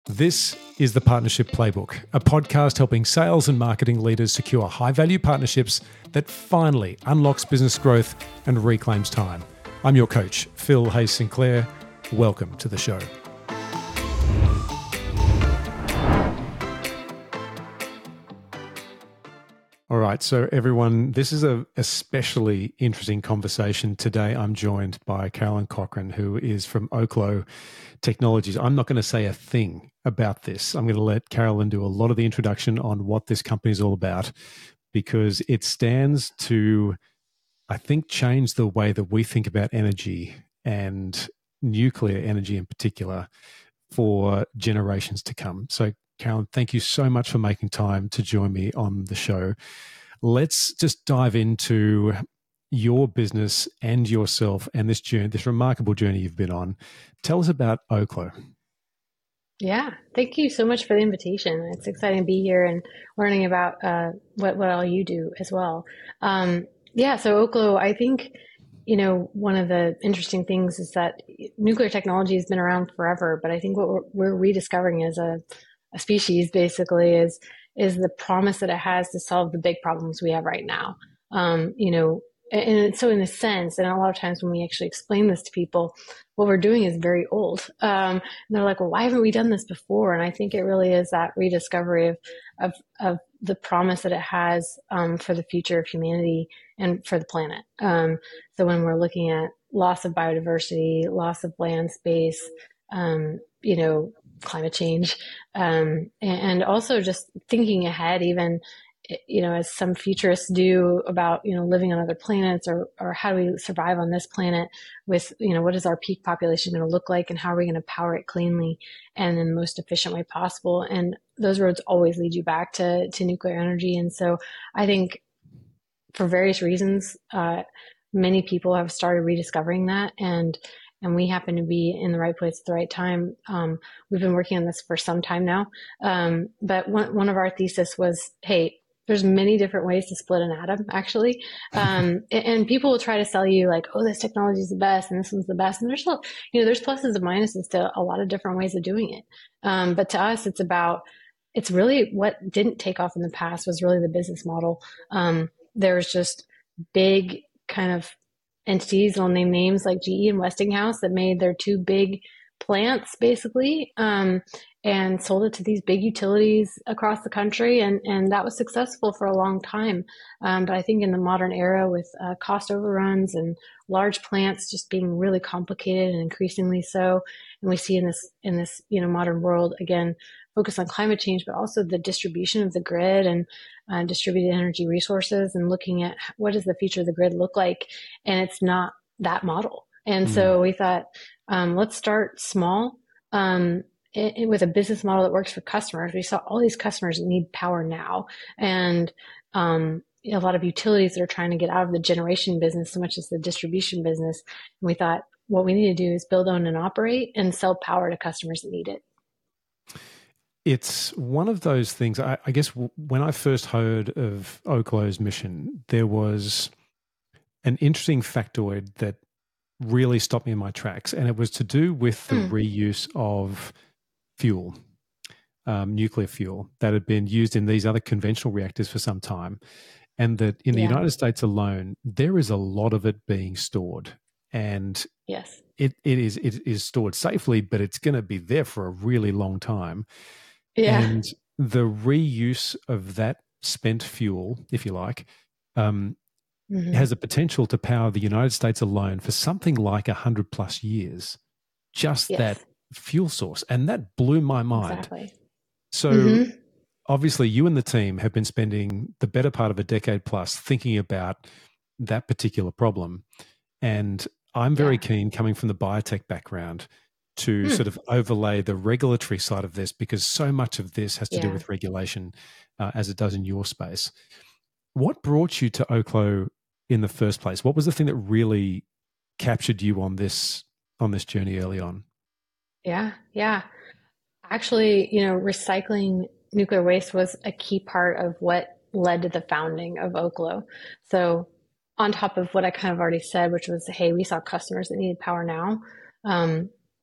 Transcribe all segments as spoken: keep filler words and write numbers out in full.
This is the Partnership Playbook, a podcast helping sales and marketing leaders secure high-value partnerships that finally unlocks business growth and reclaims time. I'm your coach, Phil Hayes Sinclair. Welcome to the show. All right, so everyone, this is a especially interesting conversation. Today, I'm joined by Carolyn Cochran, who is from Oklo Technologies. I'm not going to say a thing about this. I'm going to let Carolyn do a lot of the introduction on what this company is all about, because it stands to, I think, change the way that we think about energy and nuclear energy in particular for generations to come. So Carolyn, thank you so much for making time to join me on the show. Let's just dive into your business and yourself and this journey, this remarkable journey you've been on. Tell us about Oklo. Yeah, thank you so much for the invitation. It's exciting to be here and learning about uh, what, what all you do as well. Um, yeah, so Oklo, I think, you know, one of the interesting things is that nuclear technology has been around forever, but I think what we're, we're rediscovering as a a species basically is is the promise that it has to solve the big problems we have right now. Um, you know, and, and so in a sense, and a lot of times when we actually explain this to people, what we're doing is very old. Um, and they're like, well, why haven't we done this before? And I think it really is that rediscovery of of, of the promise that it has um, for the future of humanity and for the planet. Um, so when we're looking at loss of biodiversity, loss of land space, um, you know, climate change, um, and also just thinking ahead, even, you know, as some futurists do about, you know, living on other planets, or, or how do we survive on this planet with, you know, what is our peak population going to look like and how are we going to power it cleanly and in the most efficient way possible? And those roads always lead you back to, to nuclear energy. And so I think for various reasons, uh, many people have started rediscovering that, and And we happen to be in the right place at the right time. Um, we've been working on this for some time now. Um, but one, one of our thesis was, hey, there's many different ways to split an atom, actually. Um, and, and people will try to sell you like, oh, this technology is the best and this one's the best. And there's, you know, there's pluses and minuses to a lot of different ways of doing it. Um, but to us, it's about, it's really what didn't take off in the past was really the business model. Um, there was just big kind of entities, I'll name names like G E and Westinghouse, that made their two big plants basically, um, and sold it to these big utilities across the country. And, and that was successful for a long time. Um, but I think in the modern era with uh, cost overruns and large plants just being really complicated and increasingly so, and we see in this, in this, you know, modern world, again, focus on climate change, but also the distribution of the grid and uh, distributed energy resources, and looking at what does the future of the grid look like. And it's not that model. And mm. so we thought, um, let's start small um, it, it, with a business model that works for customers. We saw all these customers that need power now, and um, a lot of utilities that are trying to get out of the generation business so much as the distribution business. And we thought what we need to do is build, own, and operate and sell power to customers that need it. It's one of those things, I, I guess w- when I first heard of Oklo's mission, there was an interesting factoid that really stopped me in my tracks, and it was to do with the mm. reuse of fuel, um, nuclear fuel, that had been used in these other conventional reactors for some time, and that in the yeah. United States alone, there is a lot of it being stored. And yes, it, it is it is stored safely, but it's going to be there for a really long time. Yeah. And the reuse of that spent fuel, if you like, um, mm-hmm. has a potential to power the United States alone for something like one hundred plus years, just yes. that fuel source. And that blew my mind. Exactly. So mm-hmm. obviously you and the team have been spending the better part of a decade plus thinking about that particular problem. And I'm very yeah. keen, coming from the biotech background, to hmm. sort of overlay the regulatory side of this, because so much of this has to yeah. do with regulation uh, as it does in your space. What brought you to Oklo in the first place? What was the thing that really captured you on this on this journey early on? Yeah, yeah. Actually, you know, recycling nuclear waste was a key part of what led to the founding of Oklo. So on top of what I kind of already said, which was, hey, we saw customers that needed power now. Um,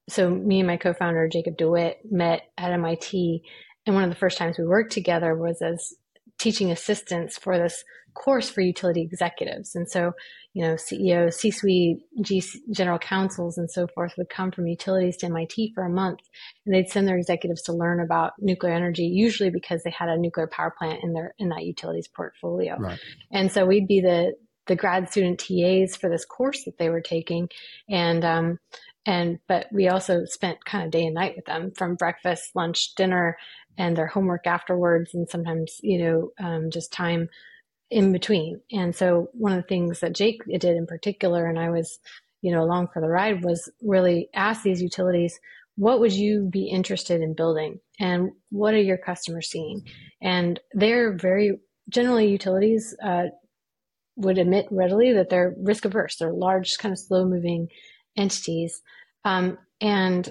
so me and my co-founder, Jacob DeWitt, met at M I T. And one of the first times we worked together was as teaching assistants for this course for utility executives. And so, you know, C E Os, C-suite, G- general counsels, and so forth would come from utilities to M I T for a month, and they'd send their executives to learn about nuclear energy, usually because they had a nuclear power plant in their in that utilities portfolio. Right. And so we'd be the the grad student T As for this course that they were taking, and um, and but we also spent kind of day and night with them, from breakfast, lunch, dinner, and their homework afterwards, and sometimes, you know, um, just time in between. And so one of the things that Jake did in particular, and I was, you know, along for the ride, was really ask these utilities, what would you be interested in building? And what are your customers seeing? And they're very, generally utilities uh, would admit readily that they're risk averse. They're large, kind of slow moving entities. Um, and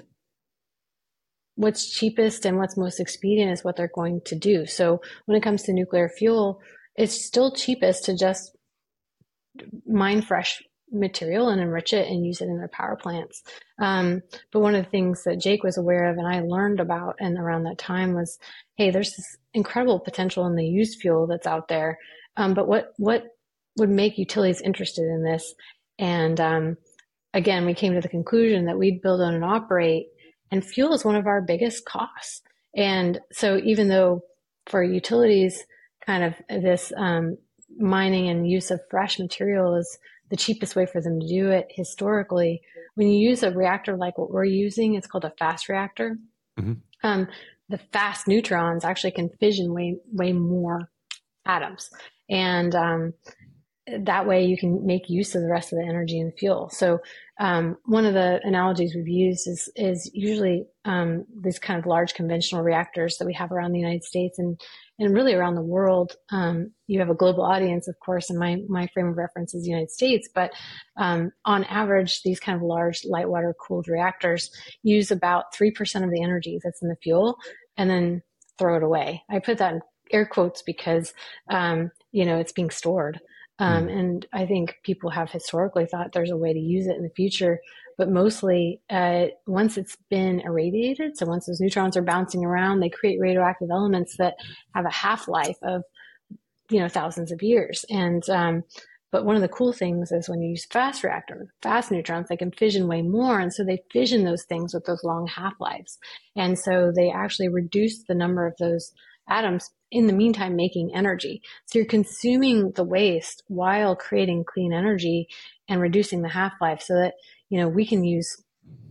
what's cheapest and what's most expedient is what they're going to do. So when it comes to nuclear fuel, it's still cheapest to just mine fresh material and enrich it and use it in their power plants. Um, but one of the things that Jake was aware of and I learned about and around that time was, hey, there's this incredible potential in the used fuel that's out there. Um, but what what would make utilities interested in this? And um, again, we came to the conclusion that we'd build, own, and operate, and fuel is one of our biggest costs. And so even though for utilities, kind of this um, mining and use of fresh material is the cheapest way for them to do it historically, when you use a reactor like what we're using, it's called a fast reactor. Mm-hmm. Um, the fast neutrons actually can fission way, way more atoms. And um, that way you can make use of the rest of the energy and fuel. So um, one of the analogies we've used is is usually um, these kind of large conventional reactors that we have around the United States and and really around the world. Um, you have a global audience, of course, and my my frame of reference is the United States. But um, on average, these kind of large light water cooled reactors use about three percent of the energy that's in the fuel, and then throw it away. I put that in air quotes because um, you know it's being stored. Um, mm. And I think people have historically thought there's a way to use it in the future, but mostly uh, once it's been irradiated, so once those neutrons are bouncing around, they create radioactive elements that have a half-life of, you know, thousands of years. And um, but one of the cool things is when you use fast reactor, fast neutrons, they can fission way more, and so they fission those things with those long half-lives, and so they actually reduce the number of those atoms, in the meantime making energy. So you're consuming the waste while creating clean energy and reducing the half-life, so that, you know, we can use,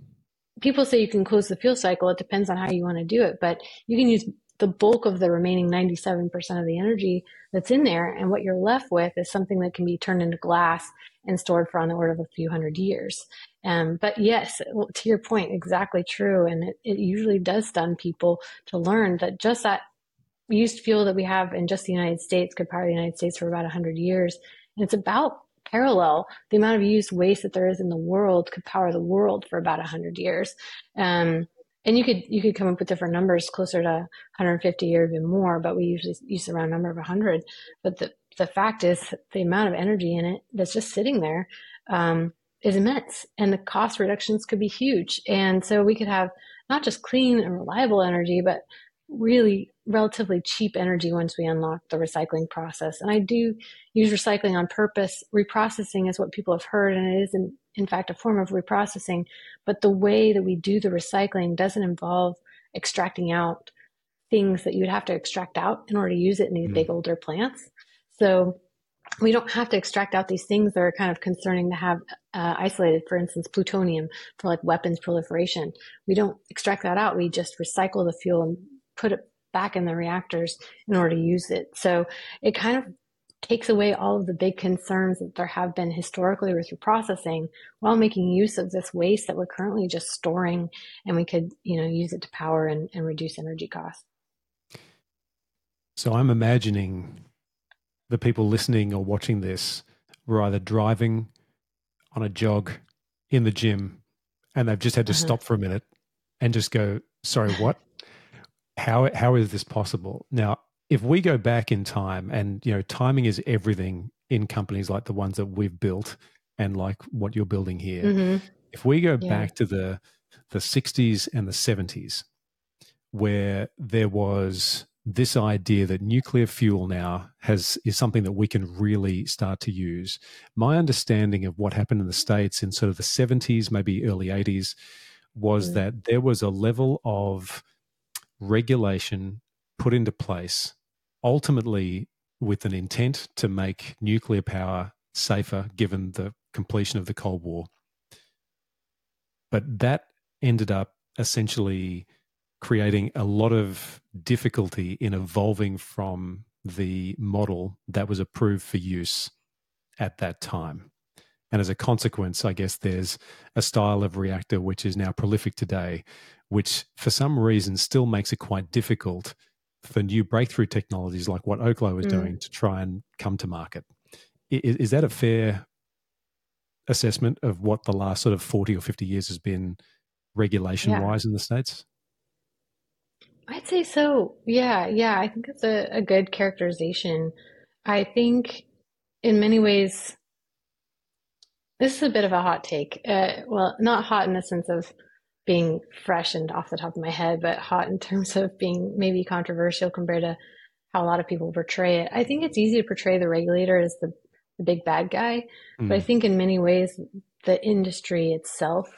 people say you can close the fuel cycle. It depends on how you want to do it, but you can use the bulk of the remaining ninety-seven percent of the energy that's in there, and what you're left with is something that can be turned into glass and stored for on the order of a few hundred years. Um, but yes, to your point, exactly true. And it, it usually does stun people to learn that just that used fuel that we have in just the United States could power the United States for about one hundred years. And it's about parallel. The amount of used waste that there is in the world could power the world for about one hundred years. Um, and you could you could come up with different numbers closer to one hundred fifty or even more, but we usually use around a number of one hundred. But the, the fact is the amount of energy in it that's just sitting there um, is immense. And the cost reductions could be huge. And so we could have not just clean and reliable energy, but really relatively cheap energy once we unlock the recycling process. And I do use recycling on purpose. Reprocessing is what people have heard, and it is in, in fact a form of reprocessing. But the way that we do the recycling doesn't involve extracting out things that you would have to extract out in order to use it in these mm. big older plants. So we don't have to extract out these things that are kind of concerning to have uh, isolated, for instance, plutonium for like weapons proliferation. We don't extract that out. We just recycle the fuel and put it back in the reactors in order to use it. So it kind of takes away all of the big concerns that there have been historically with reprocessing, while making use of this waste that we're currently just storing, and we could, you know, use it to power and, and reduce energy costs. So I'm imagining the people listening or watching this were either driving on a jog in the gym, and they've just had to uh-huh. stop for a minute and just go, sorry, what? How how is this possible? Now, if we go back in time, and you know, timing is everything in companies like the ones that we've built and like what you're building here. Mm-hmm. If we go yeah. back to the the sixties and the seventies, where there was this idea that nuclear fuel now has is something that we can really start to use. My understanding of what happened in the States in sort of the seventies, maybe early eighties, was Mm. that there was a level of regulation put into place, ultimately with an intent to make nuclear power safer given the completion of the Cold War. But that ended up essentially creating a lot of difficulty in evolving from the model that was approved for use at that time. And as a consequence, I guess there's a style of reactor which is now prolific today, which for some reason still makes it quite difficult for new breakthrough technologies like what Oklo is Mm. doing to try and come to market. Is, is that a fair assessment of what the last sort of forty or fifty years has been Yeah, regulation-wise in the States? I'd say so. Yeah, yeah, I think it's a, a good characterization. I think in many ways, this is a bit of a hot take. Uh, well, not hot in the sense of being fresh and off the top of my head, but hot in terms of being maybe controversial compared to how a lot of people portray it. I think it's easy to portray the regulator as the, the big bad guy, but I Mm. think in many ways, the industry itself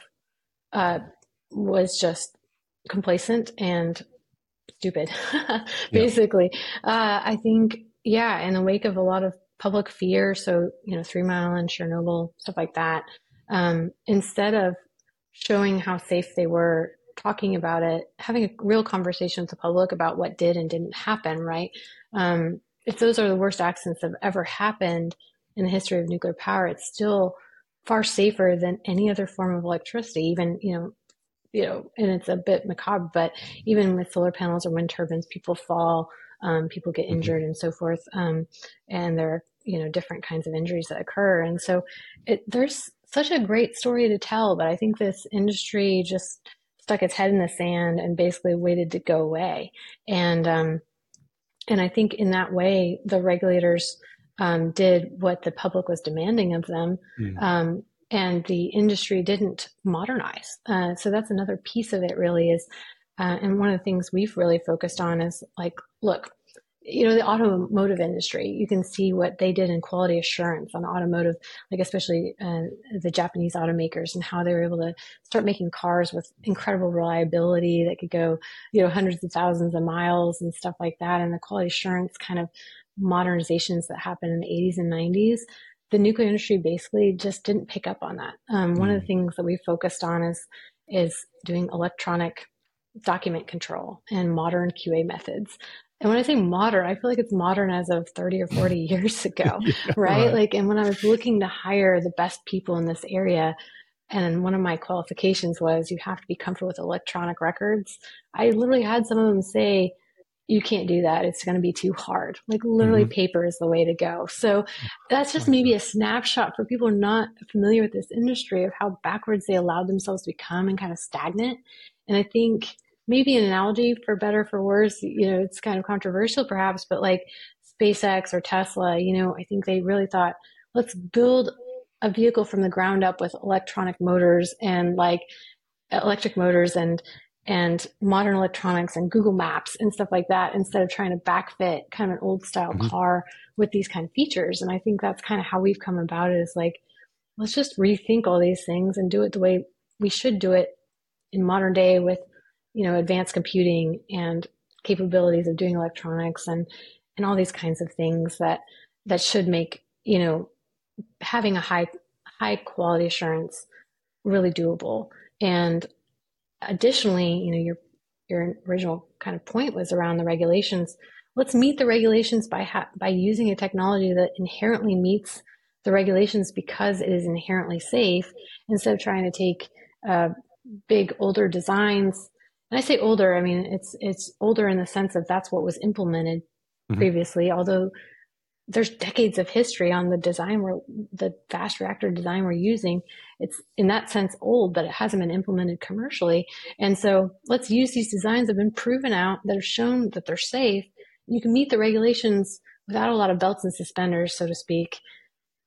uh, was just complacent and stupid, Yeah. basically. Uh, I think, yeah, in the wake of a lot of public fear, so, you know, Three Mile and Chernobyl, stuff like that, um, instead of showing how safe they were, talking about it, having a real conversation with the public about what did and didn't happen, right? Um, if those are the worst accidents that have ever happened in the history of nuclear power, it's still far safer than any other form of electricity, even, you know, you know, and it's a bit macabre, but even with solar panels or wind turbines, people fall, um, people get Mm-hmm. injured and so forth. Um, and there are, you know, different kinds of injuries that occur. And so it, there's such a great story to tell, but I think this industry just stuck its head in the sand and basically waited to go away. And, um, and I think in that way, the regulators um, did what the public was demanding of them, Mm. um, and the industry didn't modernize. Uh, so that's another piece of it, really. Is uh, and one of the things we've really focused on is like, look, you know, the automotive industry, you can see what they did in quality assurance on automotive, like especially uh, the Japanese automakers and how they were able to start making cars with incredible reliability that could go, you know, hundreds of thousands of miles and stuff like that. And the quality assurance kind of modernizations that happened in the eighties and nineties, the nuclear industry basically just didn't pick up on that. Um, one of the Mm. things that we focused on is is doing electronic document control and modern Q A methods. And when I say modern, I feel like it's modern as of thirty or forty years ago, Yeah, right? right. Like, and when I was looking to hire the best people in this area, and one of my qualifications was you have to be comfortable with electronic records, I literally had some of them say, you can't do that. It's going to be too hard. Like literally Mm-hmm. paper is the way to go. So that's just My maybe God. a snapshot for people not familiar with this industry of how backwards they allowed themselves to become and kind of stagnant. And I think maybe an analogy for better, for worse, you know, it's kind of controversial perhaps, but like SpaceX or Tesla, you know, I think they really thought, let's build a vehicle from the ground up with electronic motors and like electric motors and and modern electronics and Google Maps and stuff like that instead of trying to backfit kind of an old style Mm-hmm. car with these kind of features. And I think that's kind of how we've come about it is like, let's just rethink all these things and do it the way we should do it in modern day with, you know, advanced computing and capabilities of doing electronics and and all these kinds of things that that should make, you know, having a high high quality assurance really doable. And additionally, you know, your your original kind of point was around the regulations. Let's meet the regulations by ha- by using a technology that inherently meets the regulations because it is inherently safe, instead of trying to take uh, big older designs. And I say older, I mean it's it's older in the sense of that's what was implemented Mm-hmm. previously. Although there's decades of history on the design we're the fast reactor design we're using. It's in that sense old, but it hasn't been implemented commercially. And so let's use these designs that have been proven out, that have shown that they're safe. You can meet the regulations without a lot of belts and suspenders, so to speak,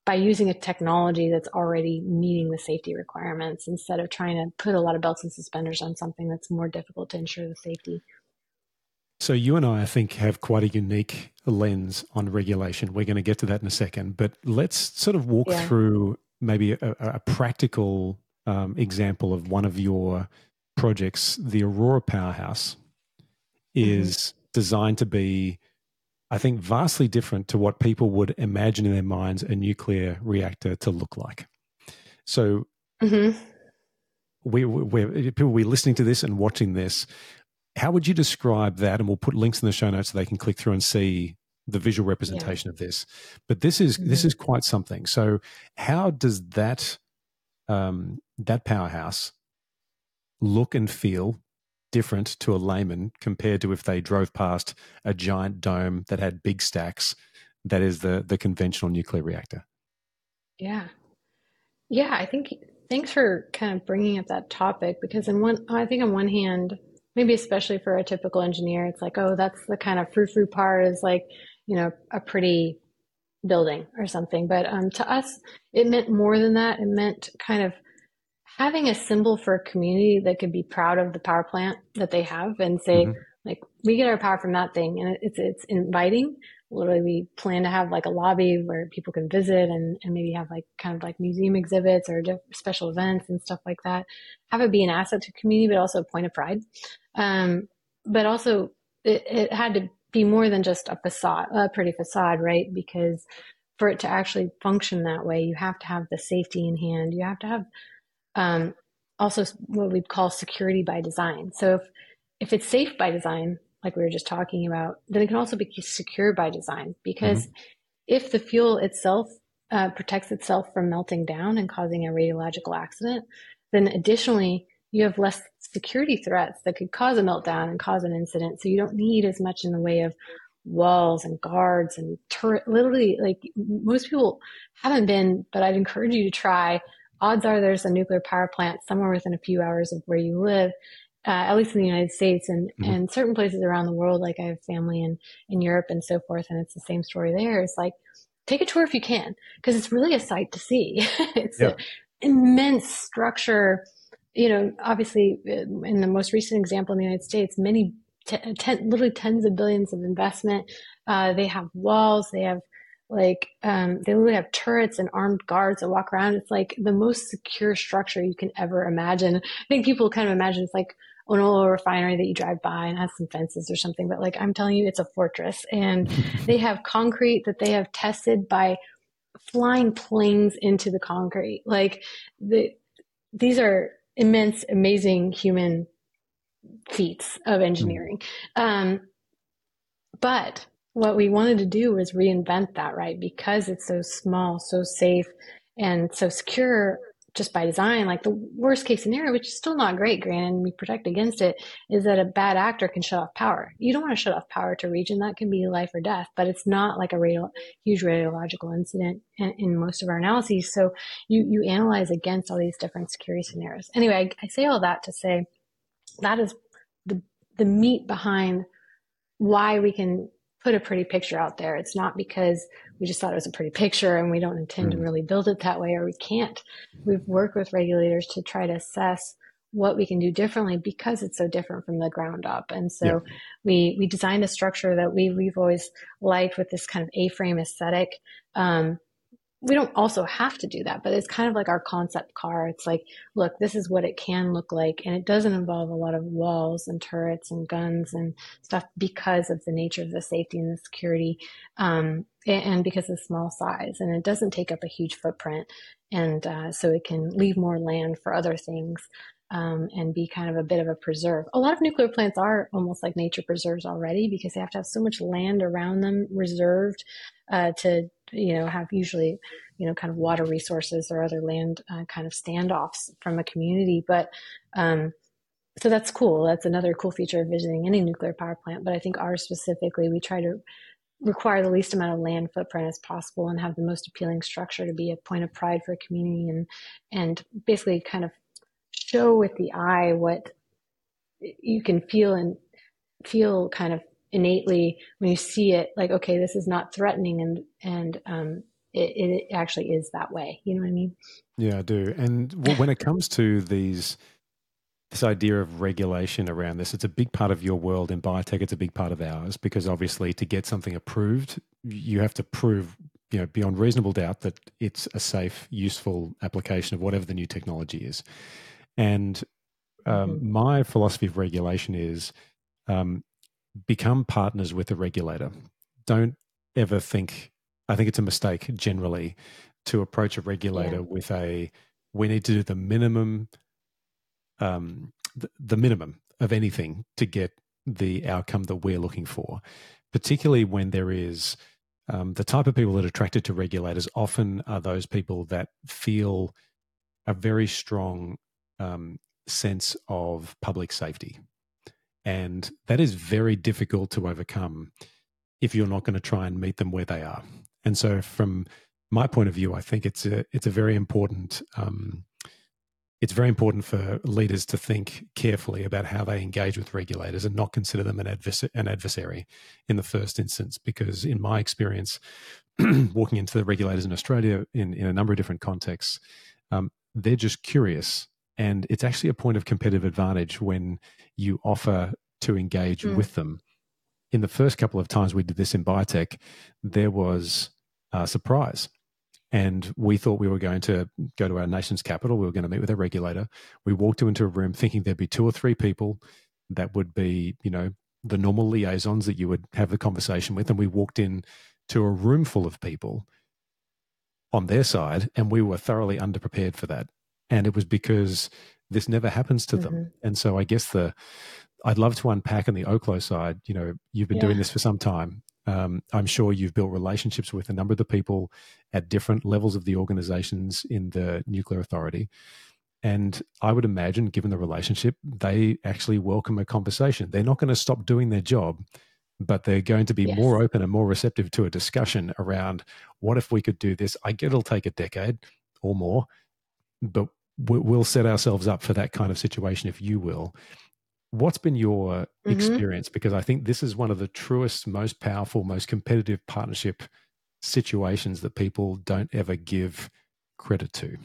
by using a technology that's already meeting the safety requirements instead of trying to put a lot of belts and suspenders on something that's more difficult to ensure the safety. So you and I, I think, have quite a unique lens on regulation. We're going to get to that in a second, but let's sort of walk Yeah. through maybe a, a practical um, example of one of your projects. The Aurora Powerhouse is mm-hmm. designed to be, I think, vastly different to what people would imagine in their minds a nuclear reactor to look like. So mm-hmm. we, we, people will be listening to this and watching this. How would you describe that? And we'll put links in the show notes so they can click through and see the visual representation yeah. of this. But this is mm-hmm. this is quite something. So how does that um, that powerhouse look and feel different to a layman compared to if they drove past a giant dome that had big stacks? That is the the conventional nuclear reactor. Yeah, yeah. I think thanks for kind of bringing up that topic, because in one, I think on one hand, maybe especially for a typical engineer, it's like, oh, that's the kind of frou-frou part, is like, you know, a pretty building or something. But um, to us, it meant more than that. It meant kind of having a symbol for a community that could be proud of the power plant that they have and say, mm-hmm. like, we get our power from that thing. And it's it's inviting. Literally, we plan to have like a lobby where people can visit and, and maybe have like kind of like museum exhibits or special events and stuff like that. Have it be an asset to community, but also a point of pride. Um, but also it, it had to be more than just a facade, a pretty facade, right? Because for it to actually function that way, you have to have the safety in hand. You have to have um, also what we'd call security by design. So if, if it's safe by design, like we were just talking about, then it can also be secure by design, because mm-hmm. if the fuel itself uh, protects itself from melting down and causing a radiological accident, then additionally, you have less security threats that could cause a meltdown and cause an incident. So you don't need as much in the way of walls and guards and turret. Literally, like, most people haven't been, but I'd encourage you to try. Odds are there's a nuclear power plant somewhere within a few hours of where you live, uh, at least in the United States, and, mm-hmm. and certain places around the world. Like, I have family in, in Europe and so forth, and it's the same story there. It's like, take a tour if you can, because it's really a sight to see. It's yep. an immense structure. You know, obviously, in the most recent example in the United States, many, ten, ten, literally tens of billions of investment. Uh, they have walls. They have like, um, they literally have turrets and armed guards that walk around. It's like the most secure structure you can ever imagine. I think people kind of imagine it's like an oil refinery that you drive by and has some fences or something. But like, I'm telling you, it's a fortress. And they have concrete that they have tested by flying planes into the concrete. Like, the, these are immense, amazing human feats of engineering. Um, but what we wanted to do was reinvent that, right? Because it's so small, so safe, and so secure just by design. Like, the worst case scenario, which is still not great, granted, and we protect against it, is that a bad actor can shut off power. You don't want to shut off power to a region. That can be life or death, but it's not like a radio, huge radiological incident in, in most of our analyses. So you, you analyze against all these different security scenarios. Anyway, I, I say all that to say that is the, the meat behind why we can put a pretty picture out there. It's not because we just thought it was a pretty picture and we don't intend mm. to really build it that way, or we can't. We've worked with regulators to try to assess what we can do differently because it's so different from the ground up. And so yeah. we we designed a structure that we, we've always liked, with this kind of A-frame aesthetic. Um, we don't also have to do that, but it's kind of like our concept car. It's like, look, this is what it can look like. And it doesn't involve a lot of walls and turrets and guns and stuff because of the nature of the safety and the security, um, and because of the small size. And it doesn't take up a huge footprint. And uh, so it can leave more land for other things. Um, and be kind of a bit of a preserve. A lot of nuclear plants are almost like nature preserves already, because they have to have so much land around them reserved uh, to, you know, have usually, you know, kind of water resources or other land uh, kind of standoffs from a community. But um, so that's cool. That's another cool feature of visiting any nuclear power plant. But I think ours specifically, we try to require the least amount of land footprint as possible and have the most appealing structure to be a point of pride for a community, and and basically kind of show with the eye what you can feel and feel kind of innately when you see it, like, okay, this is not threatening and, and, um, it, it actually is that way. You know what I mean? Yeah, I do. And w- when it comes to these, this idea of regulation around this, it's a big part of your world in biotech. It's a big part of ours because obviously to get something approved, you have to prove, you know, beyond reasonable doubt that it's a safe, useful application of whatever the new technology is. And um, Hmm. my philosophy of regulation is um, become partners with the regulator. Don't ever think, I think it's a mistake generally to approach a Yeah. regulator with a, we need to do the minimum, um, the, the minimum of anything to get the outcome that we're looking for, particularly when there is um, the type of people that are attracted to regulators often are those people that feel a very strong um, sense of public safety. And that is very difficult to overcome if you're not going to try and meet them where they are. And so, from my point of view, I think it's a it's a very important um, it's very important for leaders to think carefully about how they engage with regulators and not consider them an, advers- an adversary in the first instance. Because in my experience, walking into the regulators in Australia in, in a number of different contexts, um, they're just curious. And it's actually a point of competitive advantage when you offer to engage Mm. with them. In the first couple of times we did this in biotech, there was a surprise. And we thought we were going to go to our nation's capital. We were going to meet with a regulator. We walked into a room thinking there'd be two or three people that would be, you know, the normal liaisons that you would have the conversation with. And we walked in to a room full of people on their side, and we were thoroughly underprepared for that. And it was because this never happens to them. Hmm. And so I guess the I'd love to unpack on the Oklo side. You know, you've been doing Yeah. this for some time. Um, I'm sure you've built relationships with a number of the people at different levels of the organizations in the nuclear authority. And I would imagine, given the relationship, they actually welcome a conversation. They're not going to stop doing their job, but they're going to be more Yes. open and more receptive to a discussion around what if we could do this. I get it'll take a decade or more, but we'll set ourselves up for that kind of situation, if you will. What's been your Hmm. experience? Because I think this is one of the truest, most powerful, most competitive partnership situations that people don't ever give credit to.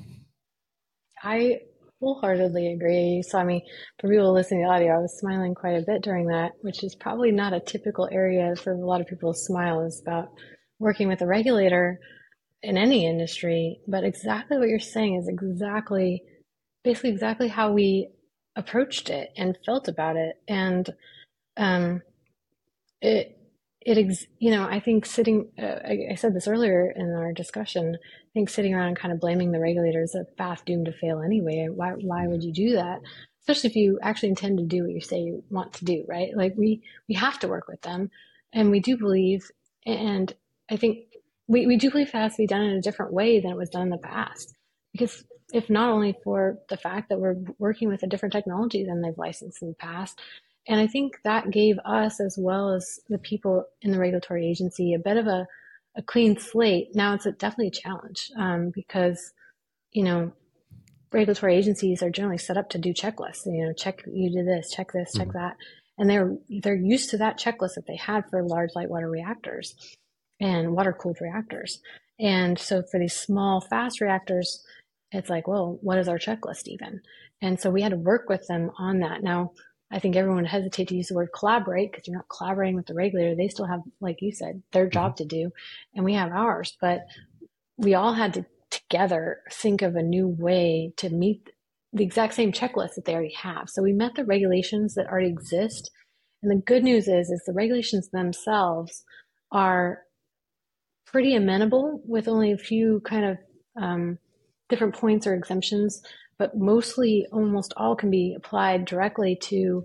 I wholeheartedly agree. So, I mean, for people listening to the audio, I was smiling quite a bit during that, which is probably not a typical area for a lot of people to smile, is about working with a regulator in any industry. But exactly what you're saying is exactly, basically, exactly how we approached it and felt about it. And um, it it ex you know I think sitting uh, I, I said this earlier in our discussion. I think sitting around and kind of blaming the regulators is a path doomed to fail anyway. Why why would you do that? Especially if you actually intend to do what you say you want to do, right? Like we we have to work with them, and we do believe, and I think we, we do believe it has to be done in a different way than it was done in the past. Because if not only for the fact that we're working with a different technology than they've licensed in the past, and I think that gave us, as well as the people in the regulatory agency, a bit of a, a clean slate. Now it's a, definitely a challenge um, because, you know, regulatory agencies are generally set up to do checklists. You know, check you do this, check this, check Mm. that, and they're they're used to that checklist that they had for large light water reactors and water cooled reactors. And so for these small fast reactors, it's like, well, what is our checklist even? And so we had to work with them on that. Now, I think everyone would hesitate to use the word collaborate because you're not collaborating with the regulator. They still have, like you said, their Mm-hmm. job to do, and we have ours. But we all had to together think of a new way to meet the exact same checklist that they already have. So we met the regulations that already exist. And the good news is, is the regulations themselves are pretty amenable with only a few kind of um, different points or exemptions, but mostly almost all can be applied directly to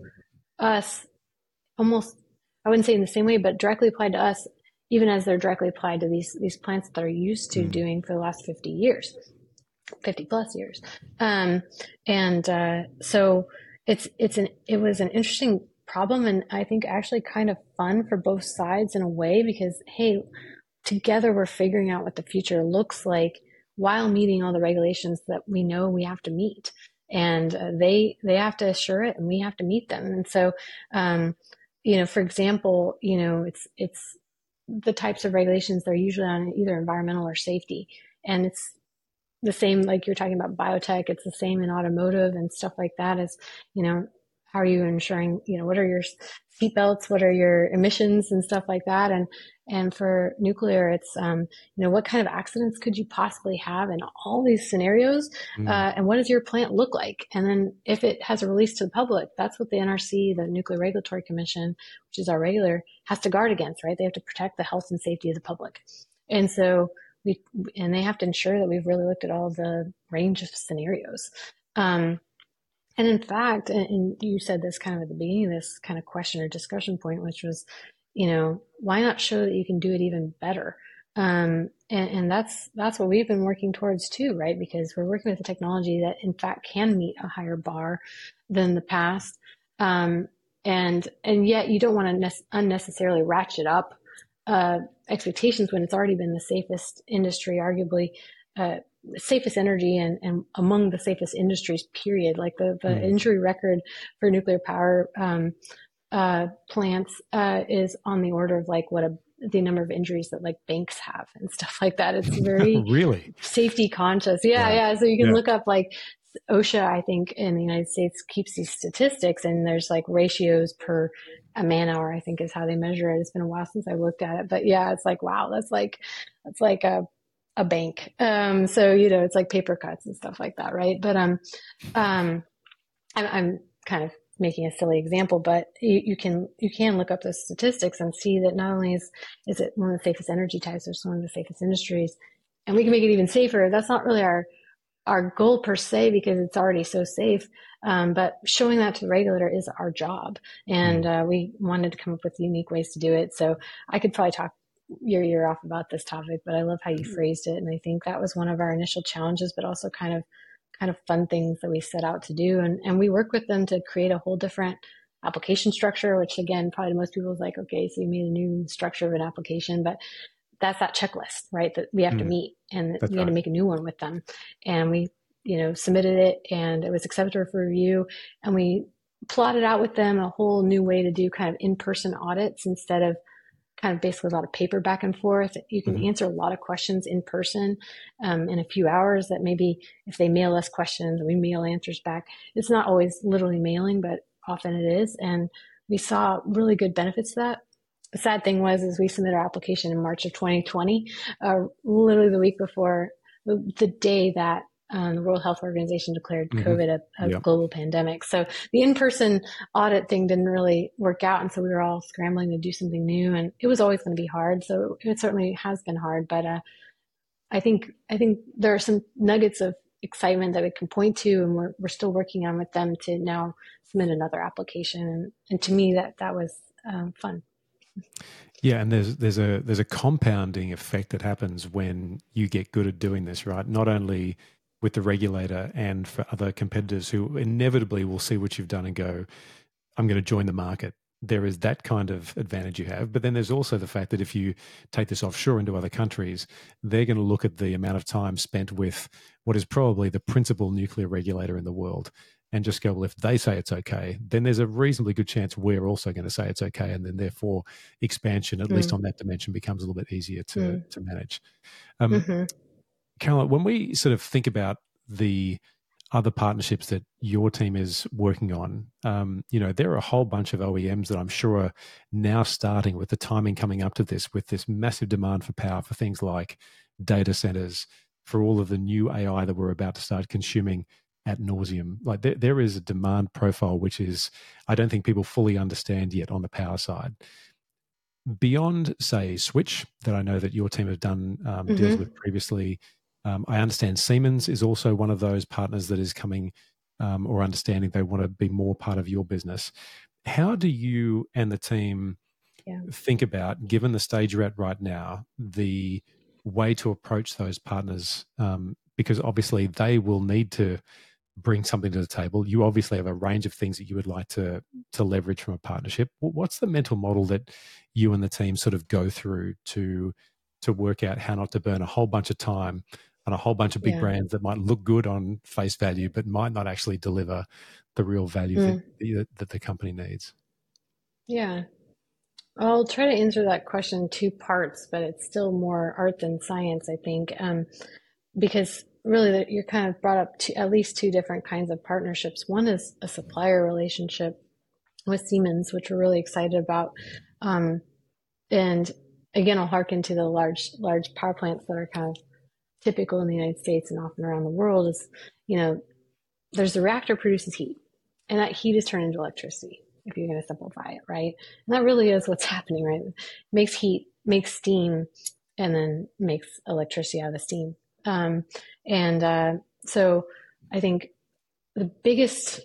us, almost, I wouldn't say in the same way, but directly applied to us, even as they're directly applied to these these plants that are used to Mm. doing for the last fifty years, fifty plus years. Um, and uh, so it's it's an it was an interesting problem, and I think actually kind of fun for both sides in a way, because hey, together we're figuring out what the future looks like while meeting all the regulations that we know we have to meet. And uh, they they have to assure it, and we have to meet them. And so, um, you know, for example, you know, it's it's the types of regulations, they're usually on either environmental or safety. And it's the same, like you're talking about biotech, it's the same in automotive and stuff like that. Is, you know, how are you ensuring, you know, what are your seatbelts, what are your emissions and stuff like that? And, and for nuclear, it's, um, you know, what kind of accidents could you possibly have in all these scenarios? Mm. Uh, and what does your plant look like? And then if it has a release to the public, that's what the N R C, the Nuclear Regulatory Commission, which is our regulator, has to guard against, right? They have to protect the health and safety of the public. And so we, and they have to ensure that we've really looked at all the range of scenarios. Um, and in fact, and you said this kind of at the beginning of this kind of question or discussion point, which was, you know, why not show that you can do it even better? Um, and, and that's, that's what we've been working towards too, right? Because we're working with a technology that in fact can meet a higher bar than the past. Um, and, and yet you don't want to ne- unnecessarily ratchet up, uh, expectations when it's already been the safest industry, arguably, uh, safest energy and, and among the safest industries, period. Like the, the mm. injury record for nuclear power, um, uh, plants, uh, is on the order of like what a, the number of injuries that like banks have and stuff like that. It's very really safety conscious. Yeah. Right. Yeah. So you can yeah. look up like OSHA, I think in the United States keeps these statistics, and there's like ratios per a man hour, I think is how they measure it. It's been a while since I looked at it, but yeah, it's like, wow, that's like, that's like a, a bank. Um, so, you know, it's like paper cuts and stuff like that. Right. But, um, um, I'm, I'm kind of making a silly example, but you, you can, you can look up the statistics and see that not only is, is it one of the safest energy types, it's one of the safest industries, and we can make it even safer. That's not really our, our goal per se, because it's already so safe. Um, but showing that to the regulator is our job. And, uh, we wanted to come up with unique ways to do it. So I could probably talk your ear off about this topic, but I love how you phrased it. And I think that was one of our initial challenges, but also kind of, kind of fun things that we set out to do. And, and we work with them to create a whole different application structure, which again, probably to most people is like, okay, so you made a new structure of an application, but that's that checklist, right? That we have mm, to meet, and we had right. to make a new one with them. And we, you know, submitted it, and it was accepted for review, and we plotted out with them a whole new way to do kind of in-person audits instead of kind of basically a lot of paper back and forth. You can mm-hmm. answer a lot of questions in person um, in a few hours that maybe if they mail us questions, we mail answers back. It's not always literally mailing, but often it is. And we saw really good benefits to that. The sad thing was, is we submitted our application in March of twenty twenty, uh, literally the week before the, the day that um, the World Health Organization declared mm-hmm. COVID a, a yep. global pandemic. So the in-person audit thing didn't really work out. And so we were all scrambling to do something new, and it was always going to be hard. So it certainly has been hard, but uh, I think, I think there are some nuggets of excitement that we can point to, and we're, we're still working on with them to now submit another application. And, and to me, that, that was um, fun. Yeah, and there's there's a there's a compounding effect that happens when you get good at doing this, right? Not only with the regulator and for other competitors who inevitably will see what you've done and go, I'm going to join the market. There is that kind of advantage you have. But then there's also the fact that if you take this offshore into other countries, they're going to look at the amount of time spent with what is probably the principal nuclear regulator in the world and just go, well, if they say it's okay, then there's a reasonably good chance we're also going to say it's okay. And then therefore expansion, at mm. least on that dimension, becomes a little bit easier to, mm. to manage. Um, mm-hmm. Caroline, when we sort of think about the other partnerships that your team is working on, um, you know, there are a whole bunch of O E Ms that I'm sure are now starting with the timing coming up to this, with this massive demand for power for things like data centers, for all of the new A I that we're about to start consuming ad nauseum. Like there, there is a demand profile, which is, I don't think people fully understand yet on the power side. Beyond, say, Switch, that I know that your team have done um, mm-hmm. deals with previously, um, I understand Siemens is also one of those partners that is coming um, or understanding they want to be more part of your business. How do you and the team yeah. think about, given the stage you're at right now, the way to approach those partners? Um, because obviously they will need to bring something to the table. You obviously have a range of things that you would like to to leverage from a partnership. What's the mental model that you and the team sort of go through to to work out how not to burn a whole bunch of time on a whole bunch of big yeah. brands that might look good on face value but might not actually deliver the real value mm. that, that the company needs? Yeah. I'll try to answer that question in two parts, but it's still more art than science, I think, um, because really you're kind of brought up to at least two different kinds of partnerships. One is a supplier relationship with Siemens, which we're really excited about. Um, and again, I'll harken to the large, large power plants that are kind of typical in the United States and often around the world is, you know, there's the reactor produces heat, and that heat is turned into electricity, if you're going to simplify it, right? And that really is what's happening, right? It makes heat, makes steam, and then makes electricity out of the steam. Um, and uh, so I think the biggest,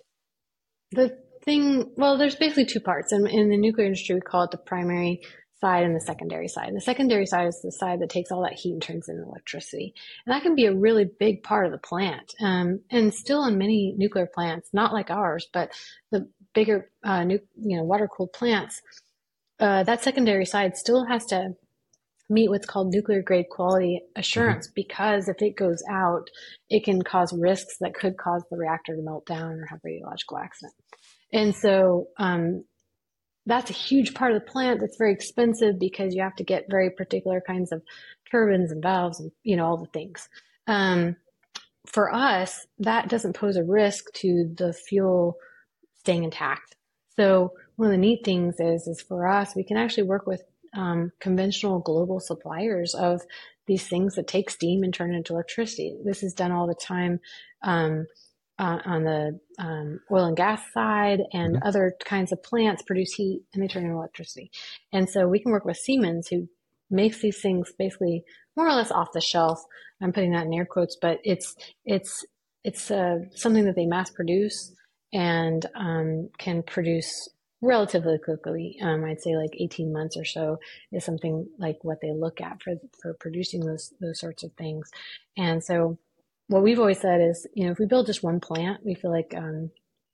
the thing, well, there's basically two parts. And in the nuclear industry, we call it the primary side and the secondary side. And the secondary side is the side that takes all that heat and turns it into electricity. And that can be a really big part of the plant. Um, and still in many nuclear plants, not like ours, but the bigger, uh, nu- you know, water cooled plants, uh, that secondary side still has to meet what's called nuclear grade quality assurance, mm-hmm. because if it goes out, it can cause risks that could cause the reactor to melt down or have radiological accident. And so, um, that's a huge part of the plant that's very expensive because you have to get very particular kinds of turbines and valves and, you know, all the things. Um, for us, that doesn't pose a risk to the fuel staying intact. So one of the neat things is, is for us, we can actually work with um, conventional global suppliers of these things that take steam and turn it into electricity. This is done all the time. Um, Uh, on the um, oil and gas side, and mm-hmm. other kinds of plants produce heat and they turn into electricity. And so we can work with Siemens, who makes these things basically more or less off the shelf. I'm putting that in air quotes, but it's it's it's uh, something that they mass produce and um, can produce relatively quickly. Um, I'd say like eighteen months or so is something like what they look at for for producing those those sorts of things. And so what we've always said is, you know, if we build just one plant, we feel like um,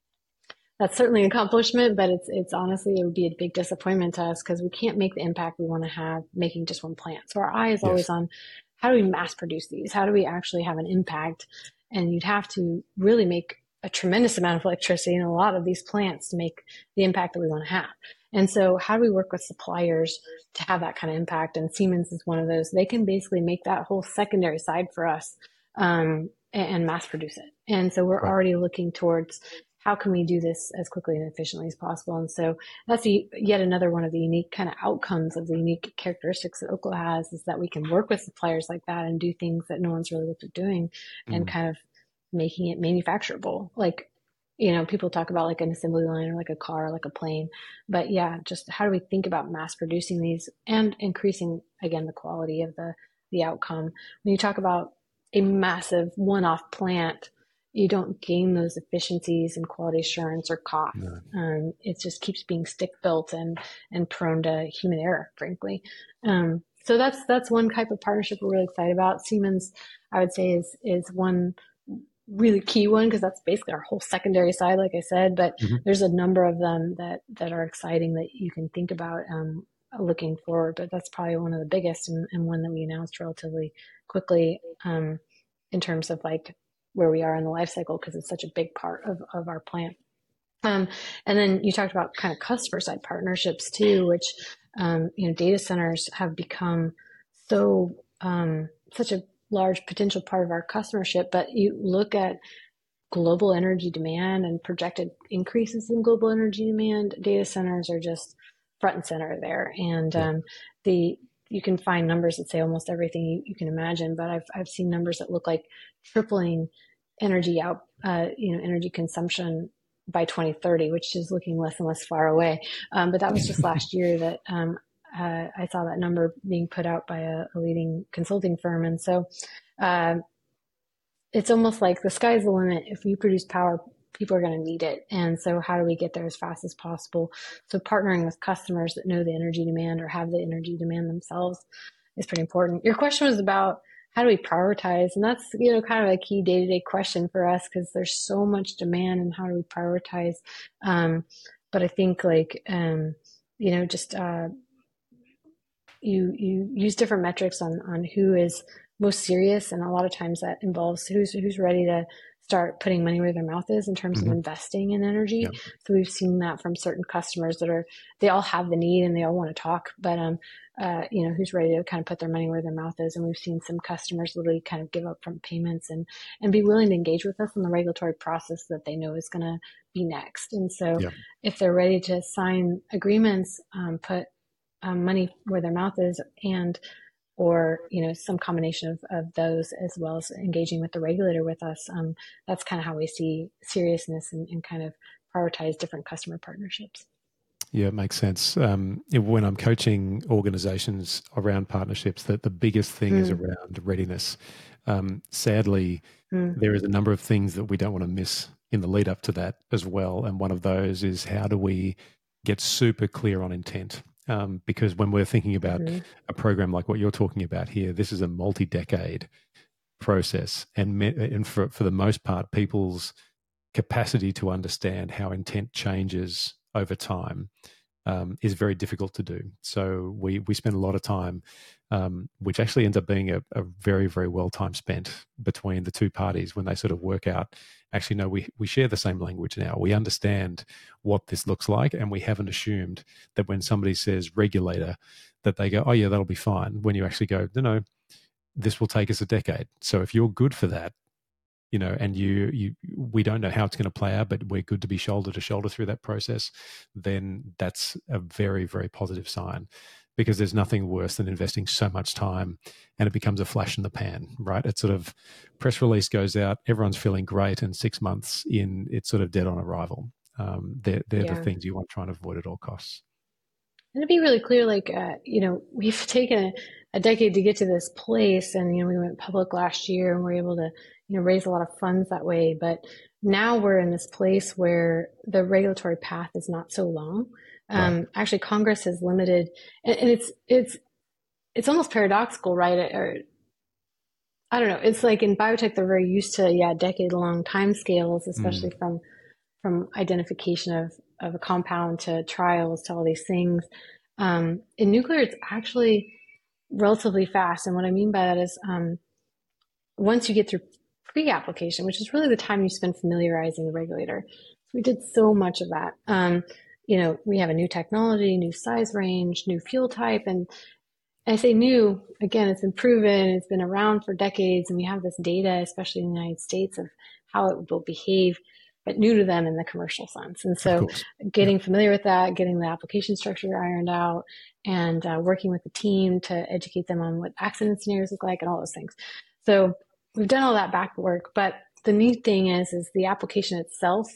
that's certainly an accomplishment, but it's it's honestly, it would be a big disappointment to us because we can't make the impact we want to have making just one plant. So our eye is yes. always on how do we mass produce these? How do we actually have an impact? And you'd have to really make a tremendous amount of electricity in a lot of these plants to make the impact that we want to have. And so how do we work with suppliers to have that kind of impact? And Siemens is one of those. They can basically make that whole secondary side for us um, and, and mass produce it. And so we're right. already looking towards how can we do this as quickly and efficiently as possible. And so that's a, yet another one of the unique kind of outcomes of the unique characteristics that Oklo has, is that we can work with suppliers like that and do things that no one's really looked at doing mm. and kind of making it manufacturable. Like, you know, people talk about like an assembly line or like a car, or like a plane, but yeah, just how do we think about mass producing these and increasing, again, the quality of the, the outcome. When you talk about a massive one-off plant, you don't gain those efficiencies and quality assurance or cost. No. Um, it just keeps being stick built and, and prone to human error, frankly. Um, so that's, that's one type of partnership we're really excited about. Siemens, I would say, is, is one really key one, because that's basically our whole secondary side, like I said, but mm-hmm. there's a number of them that, that are exciting that you can think about um, looking forward, but that's probably one of the biggest and, and one that we announced relatively quickly um, in terms of like where we are in the life cycle, because it's such a big part of, of our plant. Um, and then you talked about kind of customer side partnerships too, which, um, you know, data centers have become so, um, such a large potential part of our customership, but you look at global energy demand and projected increases in global energy demand, data centers are just front and center there. And, yeah. um, the, you can find numbers that say almost everything you, you can imagine, but I've, I've seen numbers that look like tripling energy out, uh, you know, energy consumption by twenty thirty, which is looking less and less far away. Um, but that was just last year that, um, uh, I saw that number being put out by a, a leading consulting firm. And so, uh, it's almost like the sky's the limit. If you produce power, people are going to need it. And so how do we get there as fast as possible? So partnering with customers that know the energy demand or have the energy demand themselves is pretty important. Your question was about how do we prioritize? And that's, you know, kind of a key day-to-day question for us, because there's so much demand, and how do we prioritize? Um, but I think like, um, you know, just, uh, you, you use different metrics on, on who is most serious. And a lot of times that involves who's, who's ready to start putting money where their mouth is in terms of Mm-hmm. investing in energy. Yeah. So we've seen that from certain customers that are, they all have the need and they all want to talk, but, um, uh, you know, who's ready to kind of put their money where their mouth is. And we've seen some customers literally kind of give up from payments and, and be willing to engage with us in the regulatory process that they know is going to be next. And so Yeah. if they're ready to sign agreements, um, put um, money where their mouth is, and or you know some combination of, of those, as well as engaging with the regulator with us, um, that's kind of how we see seriousness and, and kind of prioritize different customer partnerships. Yeah, it makes sense. Um, when I'm coaching organizations around partnerships, that the biggest thing is Mm, around readiness. Um, sadly, mm, there is a number of things that we don't want to miss in the lead up to that as well. And one of those is, how do we get super clear on intent? Um, because when we're thinking about mm-hmm. a program like what you're talking about here, this is a multi-decade process. And, me, and for, for the most part, people's capacity to understand how intent changes over time um, is very difficult to do. So we we spend a lot of time, um, which actually ends up being a, a very very well time spent between the two parties when they sort of work out. Actually, no, we we share the same language now. We understand what this looks like, and we haven't assumed that when somebody says regulator, that they go, oh yeah, that'll be fine. When you actually go, no, no, this will take us a decade. So if you're good for that, you know, and you, you, we don't know how it's going to play out, but we're good to be shoulder to shoulder through that process, then that's a very, very positive sign, because there's nothing worse than investing so much time and it becomes a flash in the pan, right? It's sort of, press release goes out, everyone's feeling great, and six months in, it's sort of dead on arrival. Um, they're, they're the Yeah. things you want to try and avoid at all costs. And to be really clear, like, uh, you know, we've taken a, a decade to get to this place, and, you know, we went public last year and we're able to, you know, raise a lot of funds that way. But now we're in this place where the regulatory path is not so long. Right. Um, actually, Congress has limited, and, and it's, it's, it's almost paradoxical, right? Or, I don't know. It's like in biotech, they're very used to, yeah, decade long time scales, especially Mm. from, from identification of, of a compound to trials to all these things. Um, in nuclear, it's actually relatively fast. And what I mean by that is, um, once you get through pre-application, which is really the time you spend familiarizing the regulator. So we did so much of that. Um, you know, we have a new technology, new size range, new fuel type. And I say new, again, it's been proven, it's been around for decades, and we have this data, especially in the United States, of how it will behave, but new to them in the commercial sense. And Of so course. getting Yeah. familiar with that, getting the application structure ironed out, and uh, working with the team to educate them on what accident scenarios look like and all those things. So we've done all that back work, but the neat thing is, is the application itself.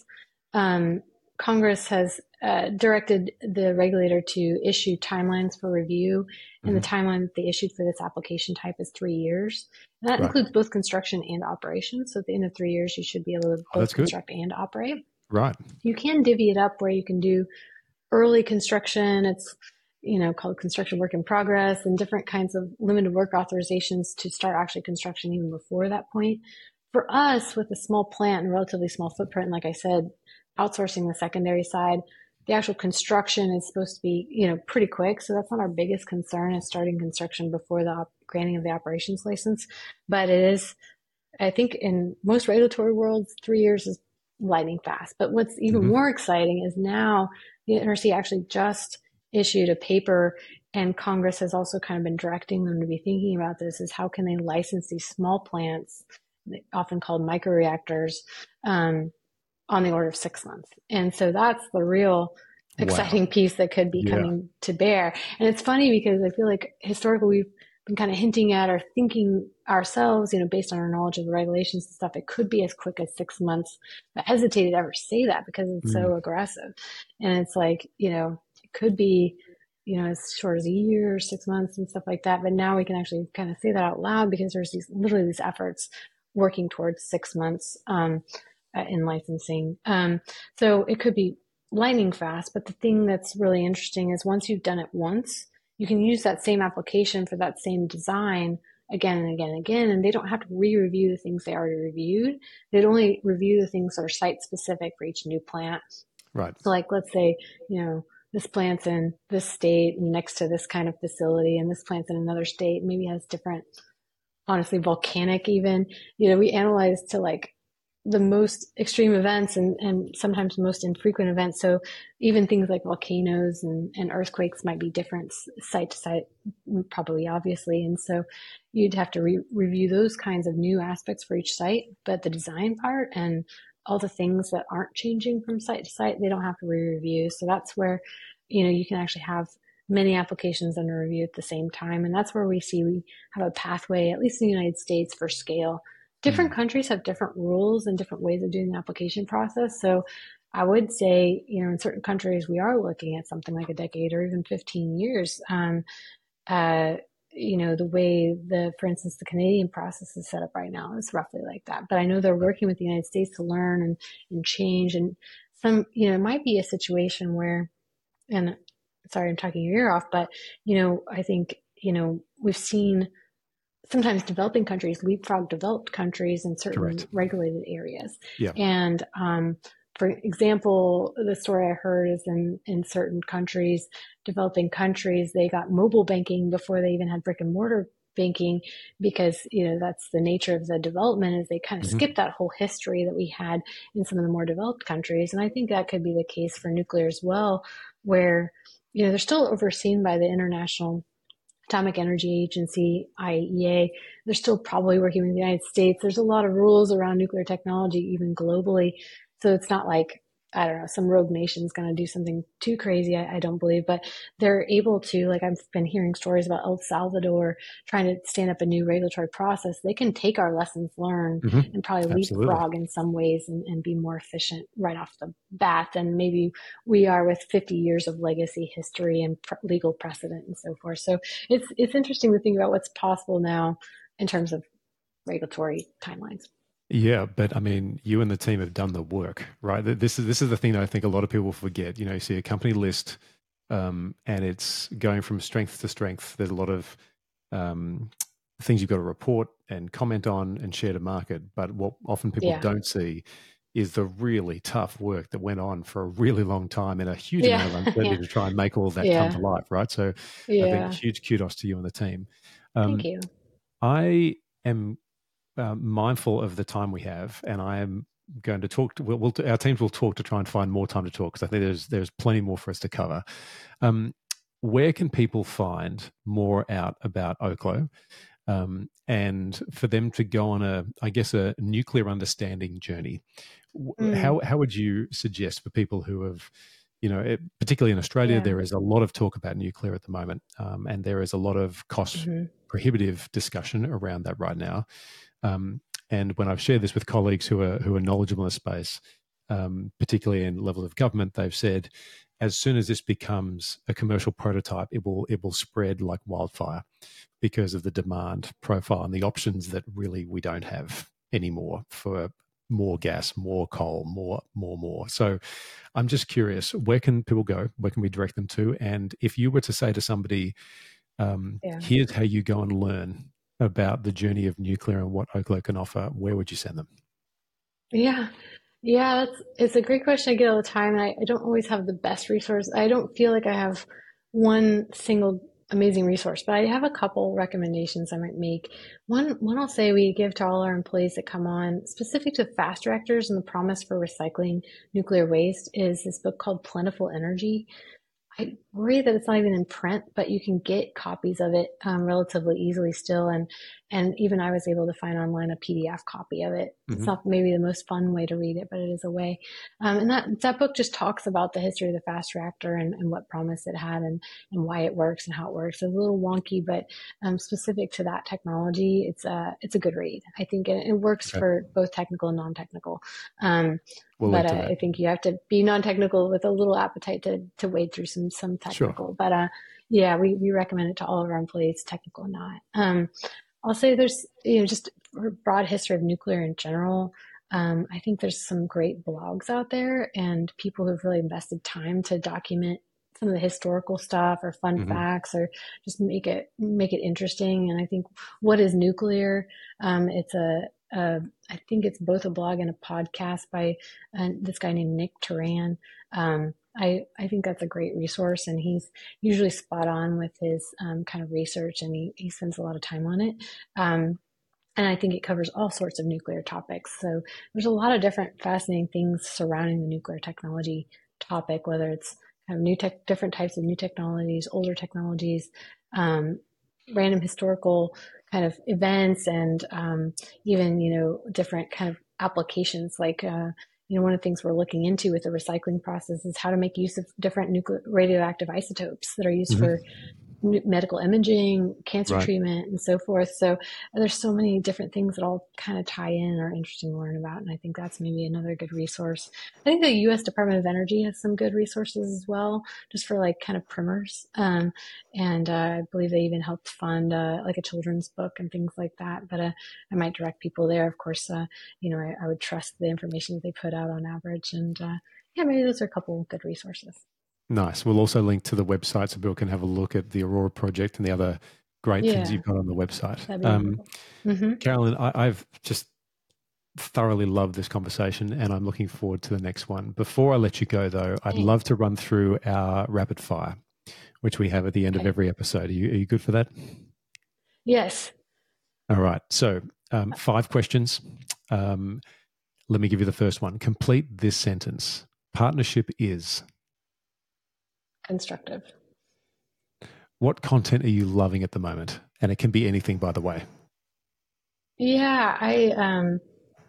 Um, Congress has uh, directed the regulator to issue timelines for review, and the Mm-hmm. timeline that they issued for this application type is three years. And that Right. includes both construction and operation. So at the end of three years, you should be able to Oh, that's both good. construct and operate. Right. You can divvy it up where you can do early construction. It's, you know, called construction work in progress, and different kinds of limited work authorizations to start actually construction even before that point. For us, with a small plant and relatively small footprint, like I said, outsourcing the secondary side, the actual construction is supposed to be, you know, pretty quick. So that's not our biggest concern, is starting construction before the op- granting of the operations license. But it is, I think in most regulatory worlds, three years is lightning fast. But what's even Mm-hmm. more exciting is now the N R C actually just issued a paper, and Congress has also kind of been directing them to be thinking about this, is how can they license these small plants, often called microreactors, um, on the order of six months. And so that's the real exciting Wow. piece that could be Yeah. coming to bear. And it's funny because I feel like historically we've been kind of hinting at or thinking ourselves, you know, based on our knowledge of the regulations and stuff, it could be as quick as six months. I hesitate to ever say that because it's Mm. so aggressive. And it's like, you know, it could be, you know, as short as a year, or six months and stuff like that. But now we can actually kind of say that out loud because there's these literally these efforts working towards six months. Um, uh, in licensing. Um, so it could be lightning fast, but the thing that's really interesting is once you've done it once, you can use that same application for that same design again and again and again, and they don't have to re-review the things they already reviewed. They'd only review the things that are site specific for each new plant. Right. So like, let's say, you know, this plant's in this state next to this kind of facility, and this plant's in another state, maybe has different, honestly, volcanic even, you know, we analyzed to like the most extreme events and, and sometimes most infrequent events. So even things like volcanoes and, and earthquakes might be different site to site, probably obviously. And so you'd have to re- review those kinds of new aspects for each site, but the design part and all the things that aren't changing from site to site, they don't have to re-review. So that's where, you know, you can actually have many applications under review at the same time. And that's where we see we have a pathway, at least in the United States, for scale. Different Mm. countries have different rules and different ways of doing the application process. So I would say, you know, in certain countries, we are looking at something like a decade or even fifteen years. Um, uh, you know, the way the, for instance, the Canadian process is set up right now is roughly like that. But I know they're working with the United States to learn and, and change. And some, you know, it might be a situation where, and sorry, I'm talking your ear off, but, you know, I think, you know, we've seen sometimes developing countries leapfrog developed countries in certain Correct. regulated areas. Yeah. And um, for example, the story I heard is in, in certain countries, developing countries, they got mobile banking before they even had brick and mortar banking because, you know, that's the nature of the development is they kind of Mm-hmm. skipped that whole history that we had in some of the more developed countries. And I think that could be the case for nuclear as well, where, you know, they're still overseen by the International Atomic Energy Agency, I A E A. They're still probably working with the United States. There's a lot of rules around nuclear technology, even globally. So it's not like, I don't know, some rogue nation is going to do something too crazy, I, I don't believe. But they're able to, like I've been hearing stories about El Salvador trying to stand up a new regulatory process. They can take our lessons learned Mm-hmm. and probably Absolutely. leapfrog in some ways and, and be more efficient right off the bat than maybe we are with fifty years of legacy history and pr- legal precedent and so forth. So it's it's interesting to think about what's possible now in terms of regulatory timelines. Yeah, but I mean, you and the team have done the work, right? This is this is the thing that I think a lot of people forget. You know, you see a company list, um, and it's going from strength to strength. There's a lot of um, things you've got to report and comment on and share to market. But what often people Yeah. don't see is the really tough work that went on for a really long time and a huge Yeah. amount of uncertainty Yeah. to try and make all of that come to Yeah. life, right? So, I think Yeah. huge kudos to you and the team. Thank Um, you. I am uh, mindful of the time we have, and I am going to talk to. We'll, we'll, our teams will talk to try and find more time to talk because I think there's there's plenty more for us to cover. Um, where can people find more out about Oklo, um, and for them to go on a, I guess, a nuclear understanding journey? Mm, How how would you suggest for people who have, you know, it, particularly in Australia, yeah. there is a lot of talk about nuclear at the moment, um, and there is a lot of cost hmm prohibitive discussion around that right now. Um, and when I've shared this with colleagues who are who are knowledgeable in the space, um, particularly in level of government, they've said, as soon as this becomes a commercial prototype, it will it will spread like wildfire because of the demand profile and the options that really we don't have anymore for more gas, more coal, more, more, more. So I'm just curious, where can people go? Where can we direct them to? And if you were to say to somebody, um, Yeah. here's how you go and learn about the journey of nuclear and what Oklo can offer, where would you send them? Yeah. Yeah, that's it's a great question I get all the time, and I, I don't always have the best resource. I don't feel like I have one single amazing resource, but I have a couple recommendations I might make. One one I'll say we give to all our employees that come on, specific to fast reactors and the promise for recycling nuclear waste, is this book called Plentiful Energy. I worry that it's not even in print, but you can get copies of it um, relatively easily still. And and even I was able to find online a P D F copy of it. It's Mm-hmm. not maybe the most fun way to read it, but it is a way. Um, and that that book just talks about the history of the fast reactor and, and what promise it had and and why it works and how it works. It's a little wonky, but um, specific to that technology, it's a it's a good read. I think it, it works Okay. for both technical and non-technical. Um, We'll but link to uh, that. I think you have to be non-technical with a little appetite to to wade through some some Sure. technical. But uh, yeah, we we recommend it to all of our employees, technical or not. Um, I'll say there's you know just a broad history of nuclear in general. Um, I think there's some great blogs out there and people who've really invested time to document some of the historical stuff or fun Mm-hmm. facts or just make it make it interesting. And I think what is nuclear? Um, it's a uh, I think it's both a blog and a podcast by uh, this guy named Nick Turan. Um, I, I think that's a great resource, and he's usually spot on with his um, kind of research, and he, he spends a lot of time on it. Um, And I think it covers all sorts of nuclear topics. So there's a lot of different fascinating things surrounding the nuclear technology topic, whether it's kind of new tech, different types of new technologies, older technologies, um, random historical kind of events, and um, even, you know, different kind of applications. Like, uh, you know, one of the things we're looking into with the recycling process is how to make use of different nuclear radioactive isotopes that are used Mm-hmm. for medical imaging, cancer Right. treatment, and so forth. So there's so many different things that all kind of tie in or are interesting to learn about. And I think that's maybe another good resource. I think the U S Department of Energy has some good resources as well, just for like kind of primers. Um, and uh, I believe they even helped fund uh, like a children's book and things like that. But uh, I might direct people there. Of course, uh, you know, I, I would trust the information that they put out on average. And uh, yeah, maybe those are a couple of good resources. Nice. We'll also link to the website so people can have a look at the Aurora project and the other great things Yeah, you've got on the website. that'd be Um, wonderful. Mm-hmm. Carolyn, I, I've just thoroughly loved this conversation and I'm looking forward to the next one. Before I let you go, though, I'd Thanks. love to run through our rapid fire, which we have at the end of Okay. every episode. Are you, are you good for that? Yes. All right. So, um, five questions. Um, let me give you the first one. Complete this sentence. Partnership is. Constructive. What content are you loving at the moment? And it can be anything, by the way. Yeah, I um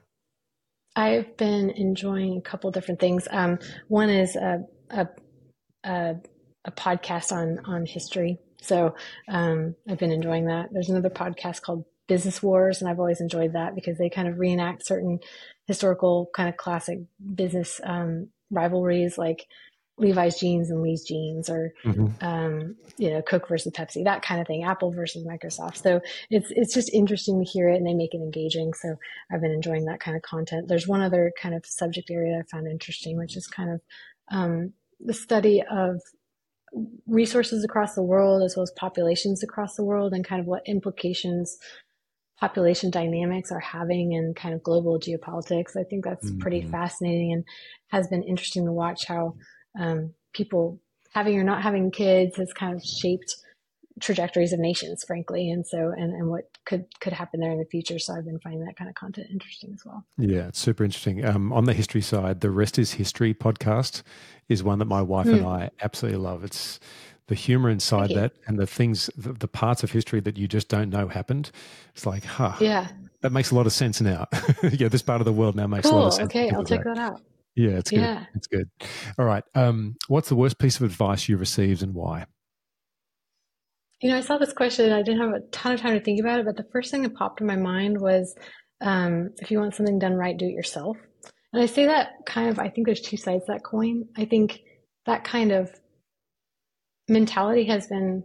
I've been enjoying a couple different things. Um, one is a a a, a podcast on on history. So um, I've been enjoying that. There's another podcast called Business Wars, and I've always enjoyed that because they kind of reenact certain historical kind of classic business um, rivalries, like Levi's jeans and Lee's jeans, or Mm-hmm. um, you know, Coke versus Pepsi, that kind of thing, Apple versus Microsoft. So it's it's just interesting to hear it, and they make it engaging. So I've been enjoying that kind of content. There's one other kind of subject area I found interesting, which is kind of um, the study of resources across the world as well as populations across the world, and kind of what implications population dynamics are having in kind of global geopolitics. I think that's pretty Mm-hmm. fascinating, and has been interesting to watch how um, people having or not having kids has kind of shaped trajectories of nations, frankly, and so and, and what could could happen there in the future. So I've been finding that kind of content interesting as well. Yeah, it's super interesting. Um, on the history side, the Rest is History podcast is one that my wife and Hmm. I absolutely love. It's the humor Thank inside you. that and the things, the, the parts of history that you just don't know happened. It's like, huh, Yeah. that makes a lot of sense now. Yeah, this part of the world now makes a lot of Cool. sense Okay, because I'll of check that. that out. Yeah, it's good. Yeah. It's good. All right. Um, what's the worst piece of advice you received and why? You know, I saw this question and I didn't have a ton of time to think about it, but the first thing that popped in my mind was um, if you want something done right, do it yourself. And I say that kind of, I think there's two sides to that coin. I think that kind of mentality has been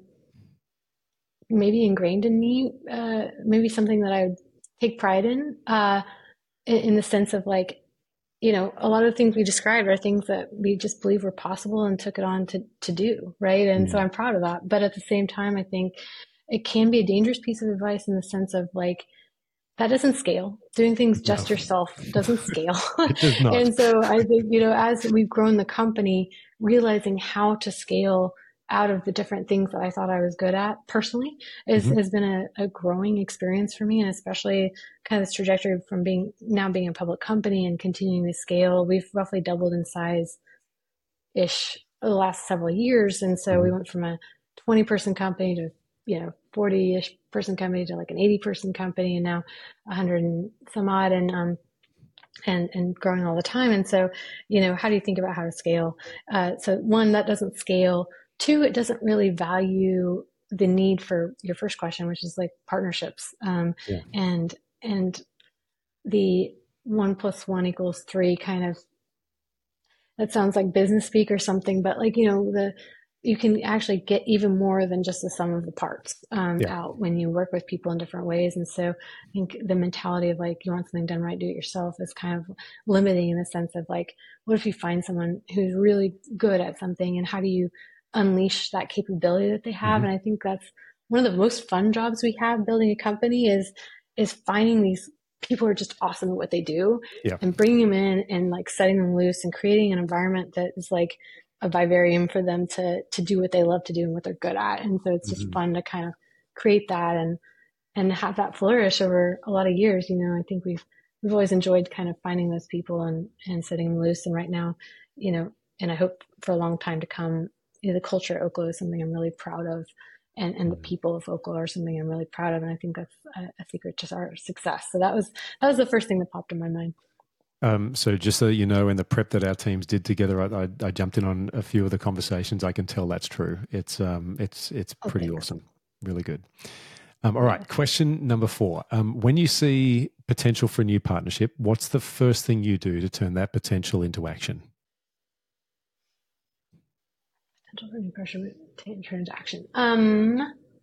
maybe ingrained in me, uh, maybe something that I would take pride in, uh, in, in the sense of like, you know, a lot of the things we described are things that we just believe were possible and took it on to, to do, right? And so Mm. I'm proud of that. But at the same time, I think it can be a dangerous piece of advice in the sense of like, that doesn't scale. Doing things No, just yourself doesn't scale. it does not. And so I think, you know, as we've grown the company, realizing how to scale out of the different things that I thought I was good at personally is, Mm-hmm. has been a, a growing experience for me. And especially kind of this trajectory from being now being a public company and continuing to scale. We've roughly doubled in size ish the last several years. And so we Mm-hmm. went from a twenty person company to, you know, forty ish person company to like an eighty person company, and now a hundred and some odd, and, um, and, and growing all the time. And so, you know, how do you think about how to scale? Uh, so one, that doesn't scale. Two, it doesn't really value the need for your first question, which is like partnerships. Um, Yeah. and, and the one plus one equals three kind of, that sounds like business speak or something, but like, you know, the, you can actually get even more than just the sum of the parts um, Yeah. out when you work with people in different ways. And so I think the mentality of like, you want something done right, do it yourself is kind of limiting in the sense of like, what if you find someone who's really good at something, and how do you unleash that capability that they have? Mm-hmm. And I think that's one of the most fun jobs we have building a company is, is finding these people who are just awesome at what they do Yeah. and bringing them in and like setting them loose and creating an environment that is like a vivarium for them to to do what they love to do and what they're good at. And so it's just Mm-hmm. fun to kind of create that and and have that flourish over a lot of years. You know, I think we've we've always enjoyed kind of finding those people and and setting them loose. And right now, you know, and I hope for a long time to come, you know, the culture at Oklo is something I'm really proud of, and and the people of Oklo are something I'm really proud of. And I think that's a, a secret to our success. So that was that was the first thing that popped in my mind. Um, so just so you know, in the prep that our teams did together, I, I, I jumped in on a few of the conversations. I can tell that's true. It's um, it's it's pretty okay. awesome, really good. Um, all right, yeah. Question number four. Um, when you see potential for a new partnership, what's the first thing you do to turn that potential into action? Potential for a new partnership to turn into action. Um,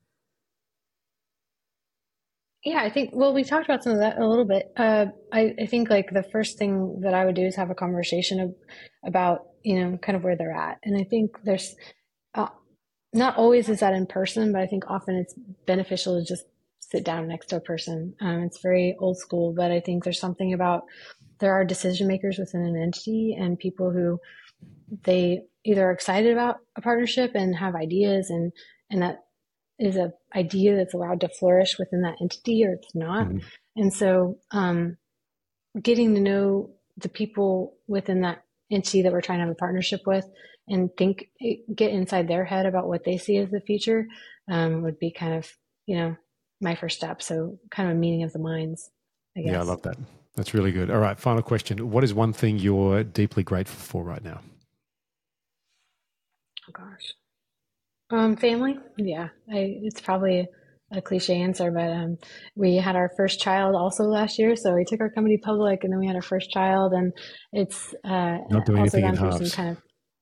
Yeah, I think, well, we talked about some of that a little bit. Uh, I, I think like the first thing that I would do is have a conversation of, about, you know, kind of where they're at. And I think there's, uh, not always is that in person, but I think often it's beneficial to just sit down next to a person. Um, it's very old school, but I think there's something about, there are decision makers within an entity and people who they either are excited about a partnership and have ideas, and, and that is an idea that's allowed to flourish within that entity, or it's not. Mm-hmm. And so um, getting to know the people within that entity that we're trying to have a partnership with and think, get inside their head about what they see as the future um, would be kind of, you know, my first step. So kind of a meeting of the minds, I guess. Yeah, I love that. That's really good. All right, final question. What is one thing you're deeply grateful for right now? Oh, gosh. Um, family. Yeah, I, it's probably a cliche answer, but um, we had our first child also last year. So we took our company public, and then we had our first child, and it's uh, not doing also anything in gone through halves. some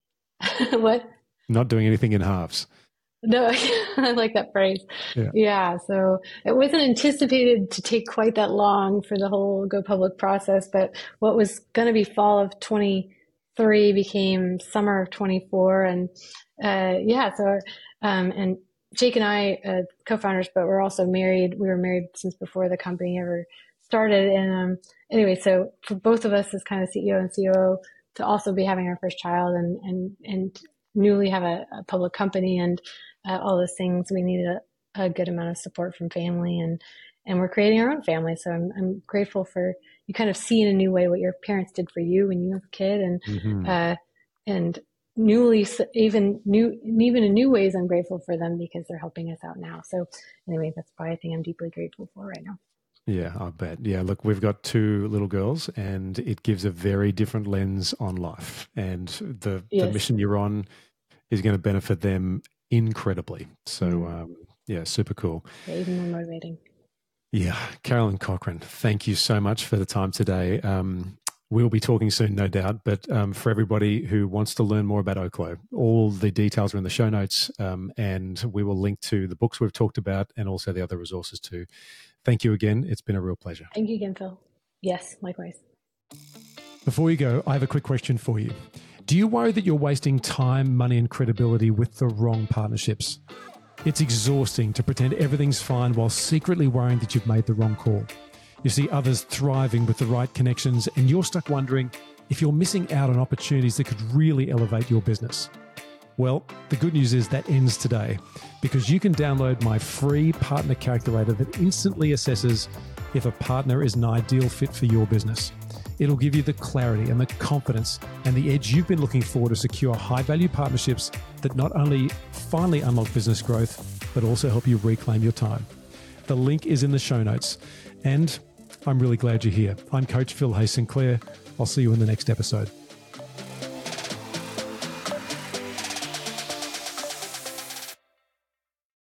kind of what? Not doing anything in halves. No, I like that phrase. Yeah. yeah. So it wasn't anticipated to take quite that long for the whole go public process, but what was going to be fall of twenty-three became summer of twenty-four, and uh, yeah. So um, and Jake and I, uh, co-founders, but we're also married. We were married since before the company ever started. And um, anyway, so for both of us as kind of C E O and C O O to also be having our first child and and and newly have a, a public company and uh, all those things, we needed a, a good amount of support from family, and and we're creating our own family. So I'm I'm grateful for you kind of see in a new way what your parents did for you when you were a kid, and mm-hmm. uh, and newly even new even in new ways I'm grateful for them because they're helping us out now. So anyway, that's probably a thing I'm deeply grateful for right now. Yeah, I bet. Yeah, look, we've got two little girls, and it gives a very different lens on life, and the, yes. the mission you're on is going to benefit them incredibly. So mm. um, yeah, super cool. Yeah, even more motivating. Yeah, Carolyn Cochrane, thank you so much for the time today. Um, We'll be talking soon, no doubt. But um, for everybody who wants to learn more about Oklo, all the details are in the show notes, um, and we will link to the books we've talked about and also the other resources too. Thank you again. It's been a real pleasure. Thank you again, Phil. Yes, likewise. Before you go, I have a quick question for you. Do you worry that you're wasting time, money, and credibility with the wrong partnerships? It's exhausting to pretend everything's fine while secretly worrying that you've made the wrong call. You see others thriving with the right connections, and you're stuck wondering if you're missing out on opportunities that could really elevate your business. Well, the good news is that ends today, because you can download my free partner calculator that instantly assesses if a partner is an ideal fit for your business. It'll give you the clarity and the confidence and the edge you've been looking for to secure high-value partnerships that not only finally unlock business growth, but also help you reclaim your time. The link is in the show notes. And I'm really glad you're here. I'm Coach Phil Hay Sinclair. I'll see you in the next episode.